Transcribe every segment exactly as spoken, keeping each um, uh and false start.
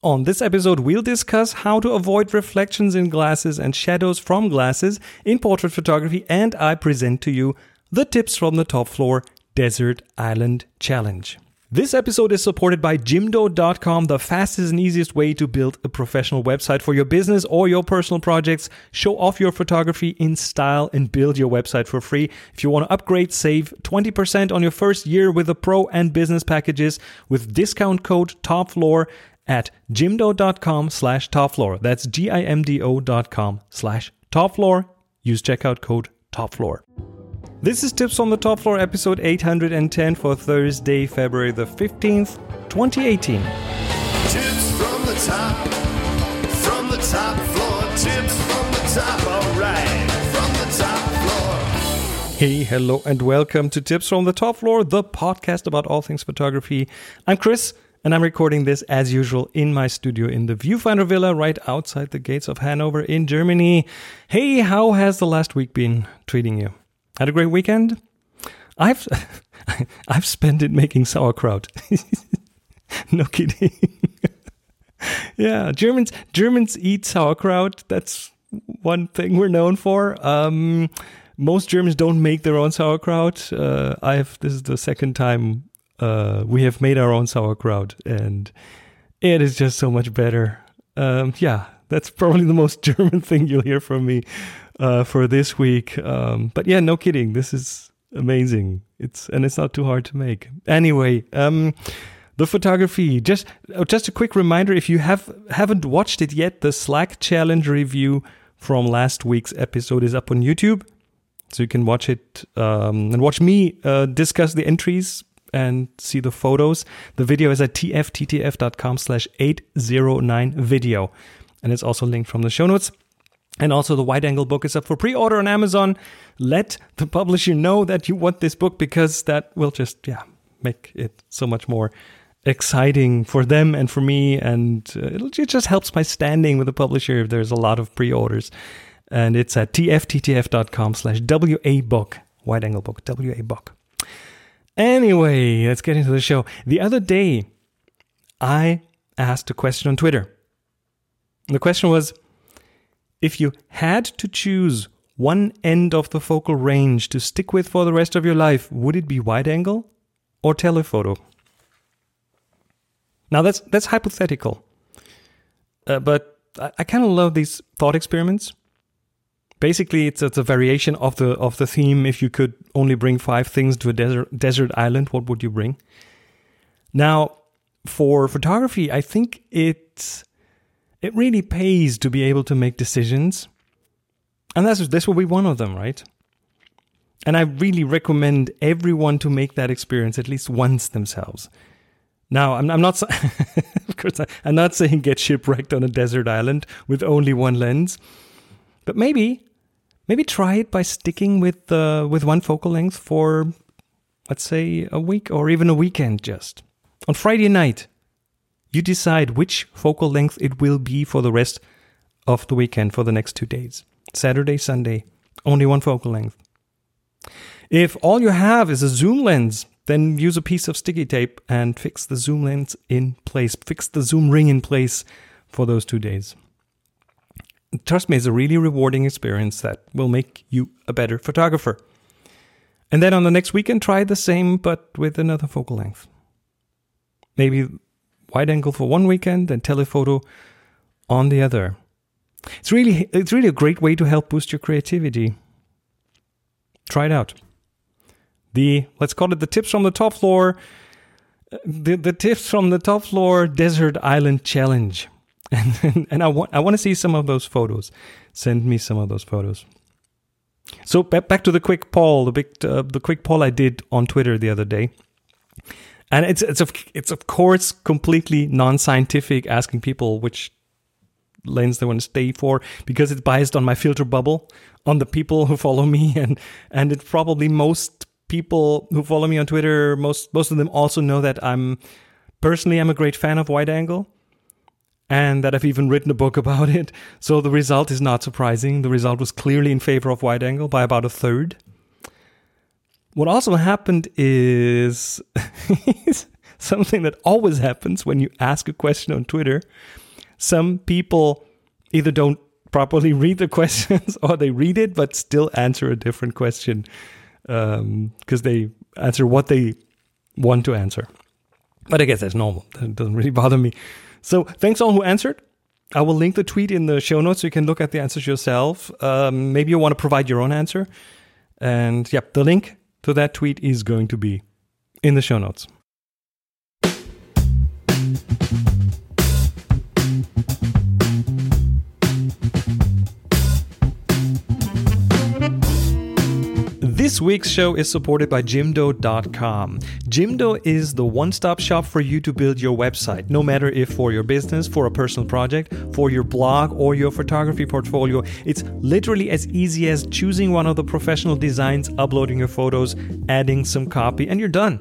On this episode, we'll discuss how to avoid reflections in glasses and shadows from glasses in portrait photography, and I present to you the Tips from the Top Floor Desert Island Challenge. This episode is supported by Jimdo dot com, the fastest and easiest way to build a professional website for your business or your personal projects. Show off your photography in style and build your website for free. If you want to upgrade, save twenty percent on your first year with the pro and business packages with discount code TOPFLOOR at jimdo dot com slash topfloor. That's G-I-M-D-O dot com slash topfloor. Use checkout code TOPFLOOR. This is Tips on the Top Floor, episode eight hundred ten for Thursday, February the fifteenth, twenty eighteen. Tips from the top, from the top floor. Tips from the top, all right, from the top floor. Hey, hello, and welcome to Tips from the Top Floor, the podcast about all things photography. I'm Chris, and I'm recording this, as usual, in my studio in the Viewfinder Villa right outside the gates of Hanover in Germany. Hey, how has the last week been treating you? Had a great weekend? I've I've spent it making sauerkraut. No kidding. Yeah, Germans Germans eat sauerkraut. That's one thing we're known for. Um, most Germans don't make their own sauerkraut. Uh, I've this is the second time uh, we have made our own sauerkraut, and it is just so much better. Um, yeah, that's probably the most German thing you'll hear from me Uh, for this week. Um, but yeah, no kidding. This is amazing. It's and it's not too hard to make. Anyway, um, the photography. Just just a quick reminder: if you have haven't watched it yet, the Slack challenge review from last week's episode is up on YouTube, so you can watch it um, and watch me uh, discuss the entries and see the photos. The video is at t f t t f dot com slash eight oh nine video, and it's also linked from the show notes. And also the wide-angle book is up for pre-order on Amazon. Let the publisher know that you want this book, because that will just, yeah, make it so much more exciting for them and for me. And uh, it'll, it just helps my standing with the publisher if there's a lot of pre-orders. And it's at t f t t f dot com slash w a book, wide-angle book, W A book. Anyway, let's get into the show. The other day, I asked a question on Twitter. The question was, if you had to choose one end of the focal range to stick with for the rest of your life, would it be wide angle or telephoto? Now that's that's hypothetical, uh, but I, I kind of love these thought experiments. Basically, it's, it's a variation of the of the theme. If you could only bring five things to a desert desert island, what would you bring? Now, for photography, I think it's It really pays to be able to make decisions. And that's, this will be one of them, right? And I really recommend everyone to make that experience at least once themselves. Now, I'm, I'm not, of course, I'm not saying get shipwrecked on a desert island with only one lens, but maybe, maybe try it by sticking with uh, with one focal length for, let's say, a week or even a weekend. Just on Friday night, you decide which focal length it will be for the rest of the weekend, for the next two days. Saturday, Sunday, only one focal length. If all you have is a zoom lens, then use a piece of sticky tape and fix the zoom lens in place. Fix the zoom ring in place for those two days. Trust me, it's a really rewarding experience that will make you a better photographer. And then on the next weekend, try the same, but with another focal length. Maybe wide angle for one weekend and telephoto on the other. It's really it's really a great way to help boost your creativity. Try it out. The let's call it the tips from the top floor. The the tips from the top floor desert island challenge. And and, and I want I want to see some of those photos. Send me some of those photos. So back back to the quick poll, the big uh, the quick poll I did on Twitter the other day. And it's it's of it's of course completely non-scientific, asking people which lens they want to stay for, because it's biased on my filter bubble, on the people who follow me, and and it's probably most people who follow me on Twitter, most most of them also know that I'm personally I'm a great fan of wide angle, and that I've even written a book about it. So the result is not surprising. The result was clearly in favor of wide angle by about a third. What also happened is something that always happens when you ask a question on Twitter. Some people either don't properly read the questions or they read it but still answer a different question because um, they answer what they want to answer. But I guess that's normal. That doesn't really bother me. So thanks all who answered. I will link the tweet in the show notes so you can look at the answers yourself. Um, maybe you want to provide your own answer. And yep, the link to that tweet is going to be in the show notes. This week's show is supported by Jimdo dot com. Jimdo is the one-stop shop for you to build your website, no matter if for your business, for a personal project, for your blog, or your photography portfolio. It's literally as easy as choosing one of the professional designs, uploading your photos, adding some copy, and you're done.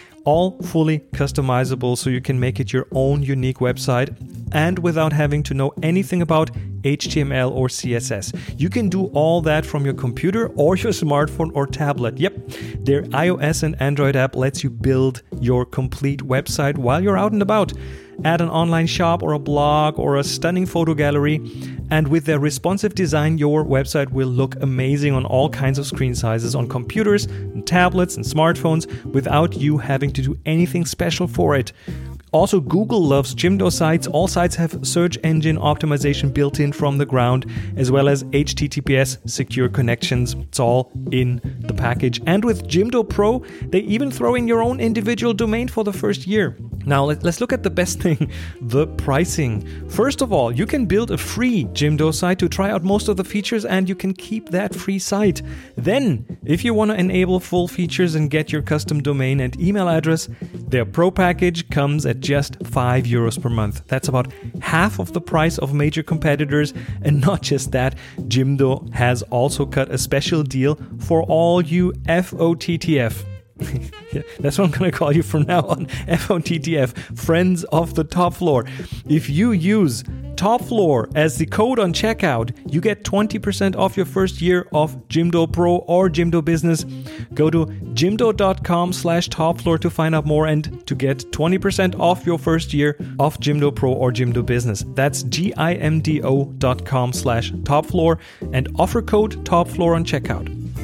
All fully customizable so you can make it your own unique website and without having to know anything about H T M L or C S S. You can do all that from your computer or your smartphone or tablet. Yep, their iOS and Android app lets you build your complete website while you're out and about. Add an online shop or a blog or a stunning photo gallery. And with their responsive design, your website will look amazing on all kinds of screen sizes on computers, and tablets and smartphones without you having to do anything special for it. Also, Google loves Jimdo sites. All sites have search engine optimization built in from the ground, as well as H T T P S secure connections. It's all in the package. And with Jimdo Pro, they even throw in your own individual domain for the first year. Now, let's look at the best thing, the pricing. First of all, you can build a free Jimdo site to try out most of the features, and you can keep that free site. Then, if you want to enable full features and get your custom domain and email address, their Pro package comes at just five euros per month. That's about half of the price of major competitors. And not just that, Jimdo has also cut a special deal for all you F O T T F. Yeah, that's what I'm going to call you from now on. F O T T F, Friends of the Top Floor. If you use Top Floor as the code on checkout, you get twenty percent off your first year of Jimdo Pro or Jimdo Business. Go to jimdo.com slash top floor to find out more and to get twenty percent off your first year of Jimdo Pro or Jimdo Business. That's G-I-M-D-O dot com slash top floor and offer code top floor on checkout.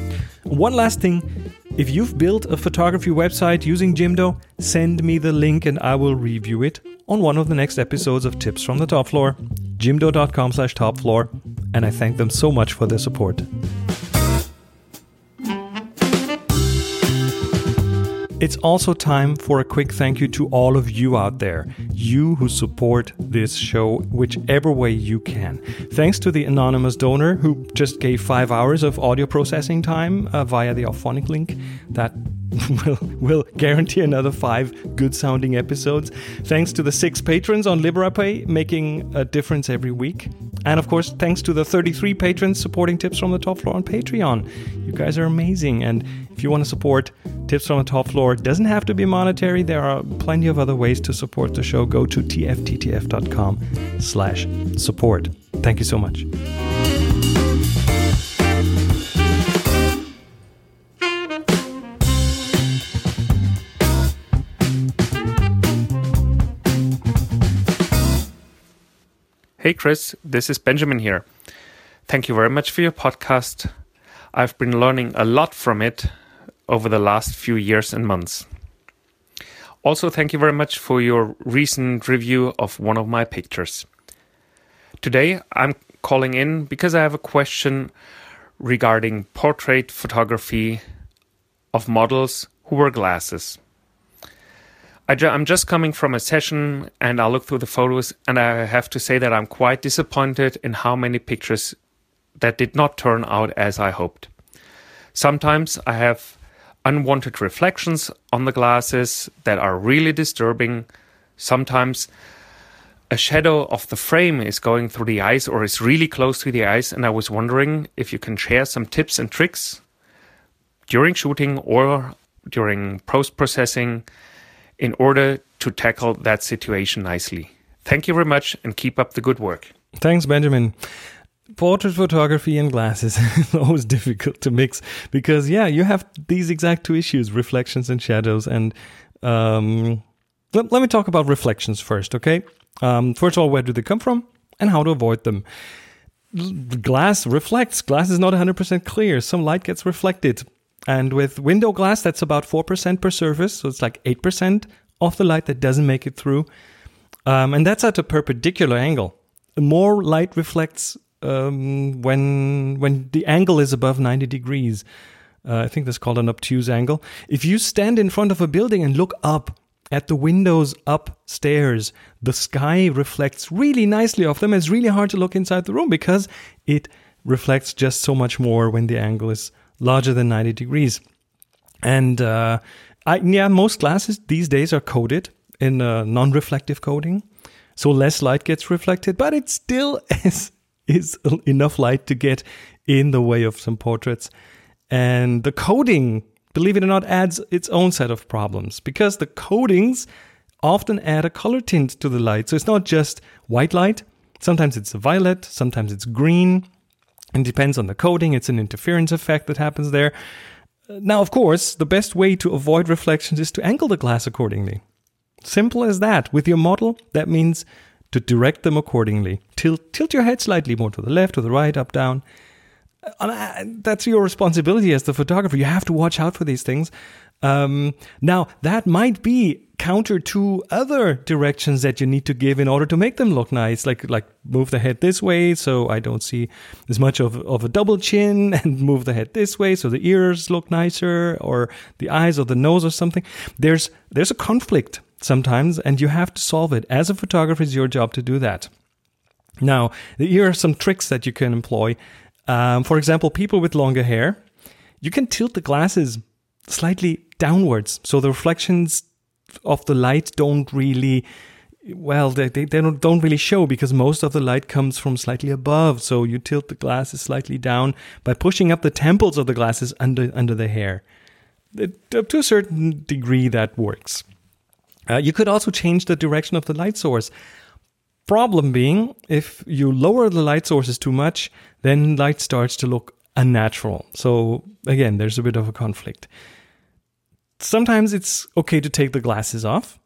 One last thing. If you've built a photography website using Jimdo, send me the link and I will review it on one of the next episodes of Tips from the Top Floor, jimdo.com slash top floor, and I thank them so much for their support. It's also time for a quick thank you to all of you out there, you who support this show whichever way you can. Thanks to the anonymous donor who just gave five hours of audio processing time uh, via the Auphonic link. That will, will guarantee another five good-sounding episodes. Thanks to the six patrons on Liberapay, making a difference every week. And of course, thanks to the thirty-three patrons supporting Tips from the Top Floor on Patreon. You guys are amazing. And if you want to support Tips from the Top Floor, it doesn't have to be monetary. There are plenty of other ways to support the show. Go to tfttf.com slash support. Thank you so much. Hey Chris, this is Benjamin here. Thank you very much for your podcast. I've been learning a lot from it over the last few years and months. Also, thank you very much for your recent review of one of my pictures. Today, I'm calling in because I have a question regarding portrait photography of models who wear glasses. I ju- I'm just coming from a session and I look through the photos and I have to say that I'm quite disappointed in how many pictures that did not turn out as I hoped. Sometimes I have unwanted reflections on the glasses that are really disturbing. Sometimes a shadow of the frame is going through the eyes or is really close to the eyes, and I was wondering if you can share some tips and tricks during shooting or during post-processing in order to tackle that situation nicely. Thank you very much and keep up the good work. Thanks, Benjamin. Portrait photography and glasses is always difficult to mix because, yeah, you have these exact two issues, reflections and shadows. And um, let, let me talk about reflections first, okay? Um, first of all, where do they come from and how to avoid them? Glass reflects. Glass is not one hundred percent clear. Some light gets reflected. And with window glass, that's about four percent per surface. So it's like eight percent of the light that doesn't make it through. Um, and that's at a perpendicular angle. More light reflects um, when when the angle is above ninety degrees. Uh, I think that's called an obtuse angle. If you stand in front of a building and look up at the windows upstairs, the sky reflects really nicely off them. It's really hard to look inside the room because it reflects just so much more when the angle is larger than ninety degrees. And uh, I, yeah, most glasses these days are coated in a non-reflective coating, so less light gets reflected, but it still is, is enough light to get in the way of some portraits. And the coating, believe it or not, adds its own set of problems because the coatings often add a color tint to the light. So it's not just white light. Sometimes it's violet, sometimes it's green. It depends on the coating. It's an interference effect that happens there. Now, of course, the best way to avoid reflections is to angle the glass accordingly. Simple as that. With your model, that means to direct them accordingly. Tilt, tilt your head slightly more to the left, to the right, up, down. That's your responsibility as the photographer. You have to watch out for these things. Um, now, that might be counter to other directions that you need to give in order to make them look nice, like like move the head this way so I don't see as much of, of a double chin, and move the head this way so the ears look nicer, or the eyes or the nose or something. There's there's a conflict sometimes, and you have to solve it. As a photographer, it's your job to do that. Now, here are some tricks that you can employ. Um, for example, people with longer hair, you can tilt the glasses slightly downwards, so the reflections of the light don't really, well, they, they, they don't, don't really show because most of the light comes from slightly above. So you tilt the glasses slightly down by pushing up the temples of the glasses under under the hair. It, up to a certain degree, that works. Uh, you could also change the direction of the light source. Problem being, if you lower the light sources too much, then light starts to look unnatural. So again, there's a bit of a conflict. Sometimes it's okay to take the glasses off,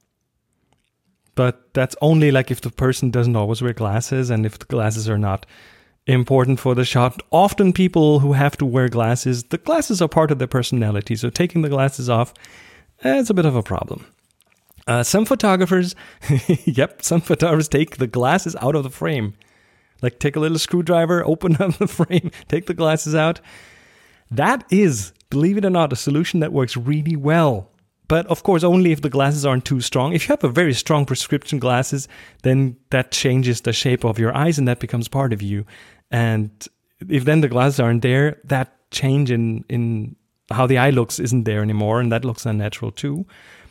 but that's only like if the person doesn't always wear glasses and if the glasses are not important for the shot. Often people who have to wear glasses, the glasses are part of their personality, so taking the glasses off, eh, it's a bit of a problem. Uh, some photographers, yep, some photographers take the glasses out of the frame. Like take a little screwdriver, open up the frame, take the glasses out. That is, believe it or not, a solution that works really well. But of course, only if the glasses aren't too strong. If you have a very strong prescription glasses, then that changes the shape of your eyes and that becomes part of you. And if then the glasses aren't there, that change in, in how the eye looks isn't there anymore, and that looks unnatural too.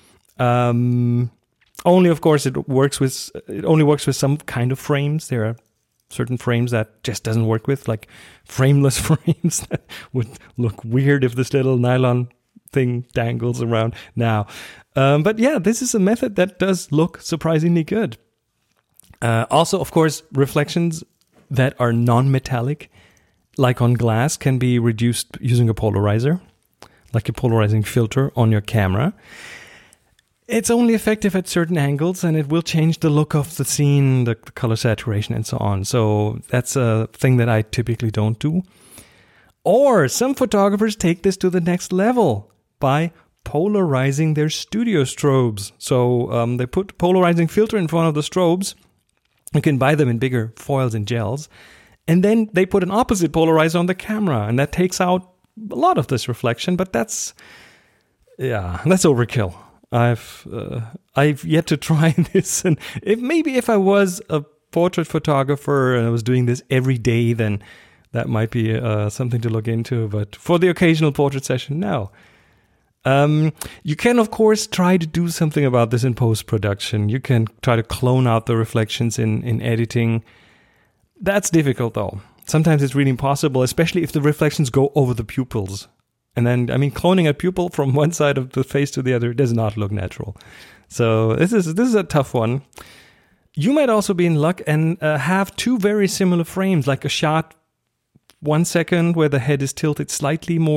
Um, only, of course, it works with it only works with some kind of frames. There are certain frames that just doesn't work with, like frameless frames that would look weird if this little nylon thing dangles around now. Um, but yeah, this is a method that does look surprisingly good. Uh, also, of course, reflections that are non-metallic, like on glass, can be reduced using a polarizer, like a polarizing filter on your camera. It's only effective at certain angles, and it will change the look of the scene, the color saturation, and so on. So that's a thing that I typically don't do. Or some photographers take this to the next level by polarizing their studio strobes. So um, they put polarizing filter in front of the strobes. You can buy them in bigger foils and gels. And then they put an opposite polarizer on the camera, and that takes out a lot of this reflection. But that's, yeah, that's overkill. I've uh, I've yet to try this, and if maybe if I was a portrait photographer and I was doing this every day, then that might be uh, something to look into. But for the occasional portrait session, no. Um, you can, of course, try to do something about this in post-production. You can try to clone out the reflections in, in editing. That's difficult, though. Sometimes it's really impossible, especially if the reflections go over the pupils. And then, I mean, cloning a pupil from one side of the face to the other does not look natural. So this is this is a tough one. You might also be in luck and uh, have two very similar frames, like a shot one second where the head is tilted slightly more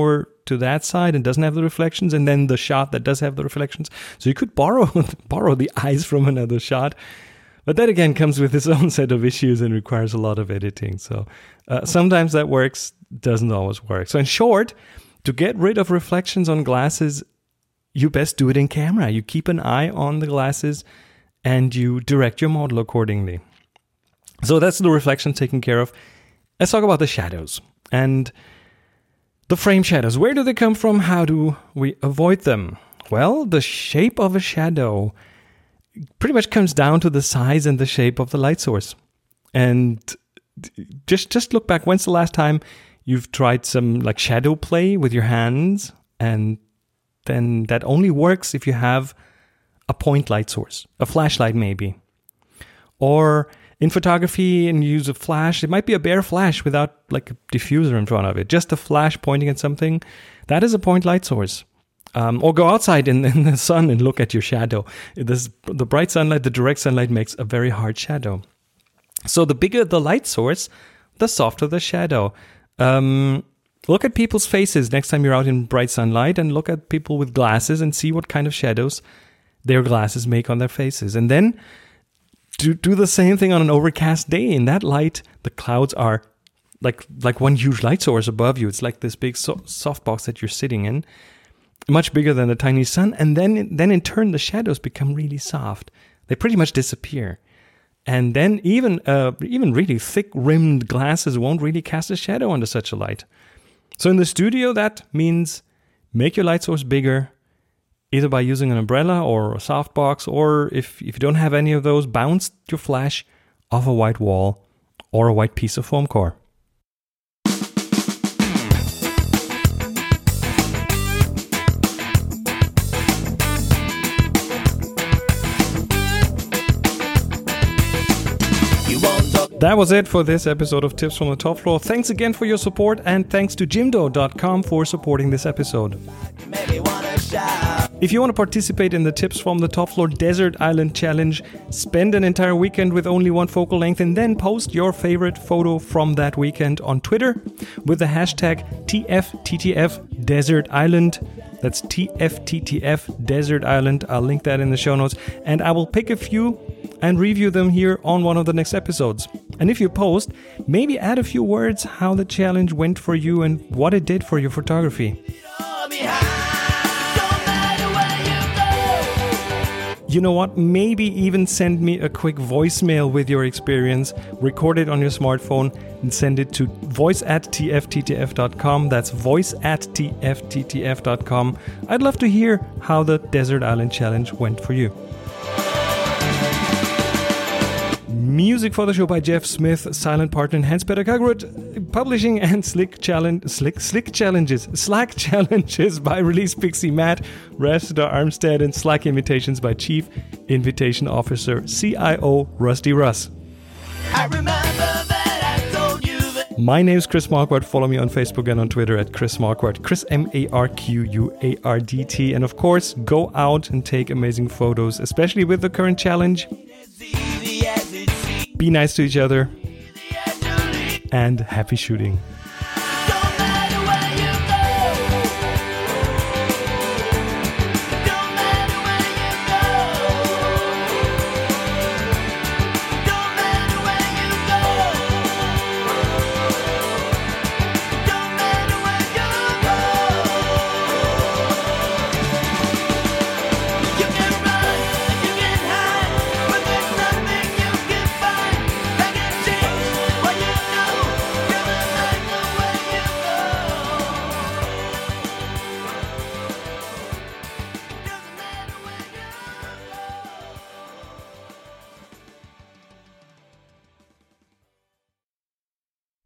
to that side and doesn't have the reflections, and then the shot that does have the reflections. So you could borrow borrow the eyes from another shot. But that again comes with its own set of issues and requires a lot of editing. So uh, sometimes that works, doesn't always work. So in short, to get rid of reflections on glasses, you best do it in camera. You keep an eye on the glasses and you direct your model accordingly. So that's the reflection taken care of. Let's talk about the shadows and the frame shadows. Where do they come from? How do we avoid them? Well, the shape of a shadow pretty much comes down to the size and the shape of the light source. And just just look back. When's the last time you've tried some like shadow play with your hands? And then that only works if you have a point light source, a flashlight maybe. Or in photography and you use a flash, it might be a bare flash without like a diffuser in front of it. Just a flash pointing at something. That is a point light source. Um, or go outside in, in the sun and look at your shadow. This, the bright sunlight, the direct sunlight makes a very hard shadow. So the bigger the light source, the softer the shadow. Um, look at people's faces next time you're out in bright sunlight, and look at people with glasses and see what kind of shadows their glasses make on their faces. And then do, do the same thing on an overcast day. In that light, the clouds are like, like one huge light source above you. It's like this big so- softbox that you're sitting in. Much bigger than a tiny sun, and then then in turn the shadows become really soft. They pretty much disappear, and then even uh, even really thick rimmed glasses won't really cast a shadow under such a light. So in the studio, that means make your light source bigger, either by using an umbrella or a softbox, or if if you don't have any of those, bounce your flash off a white wall or a white piece of foam core. That was it for this episode of Tips from the Top Floor. Thanks again for your support, and thanks to Jimdo dot com for supporting this episode. If you want to participate in the Tips from the Top Floor Desert Island Challenge, spend an entire weekend with only one focal length and then post your favorite photo from that weekend on Twitter with the hashtag T F T T F Desert Island. That's T F T T F Desert Island. I'll link that in the show notes, and I will pick a few and review them here on one of the next episodes. And if you post, maybe add a few words how the challenge went for you and what it did for your photography. You know what? Maybe even send me a quick voicemail with your experience, record it on your smartphone and send it to voice at T F T T F dot com. That's voice at T F T T F dot com. I'd love to hear how the Desert Island Challenge went for you. Music for the show by Jeff Smith, silent partner in Hans-Peter Kagrud, publishing and Slick Challenge, Slick Slick Challenges, Slack Challenges by Release Pixie Matt, Rasta Armstead, and Slack Invitations by Chief Invitation Officer C I O Rusty Russ. I remember that I told you that. My name is Chris Marquardt. Follow me on Facebook and on Twitter at Chris Marquardt, Chris M A R Q U A R D T, and of course, go out and take amazing photos, especially with the current challenge. Be nice to each other, and happy shooting.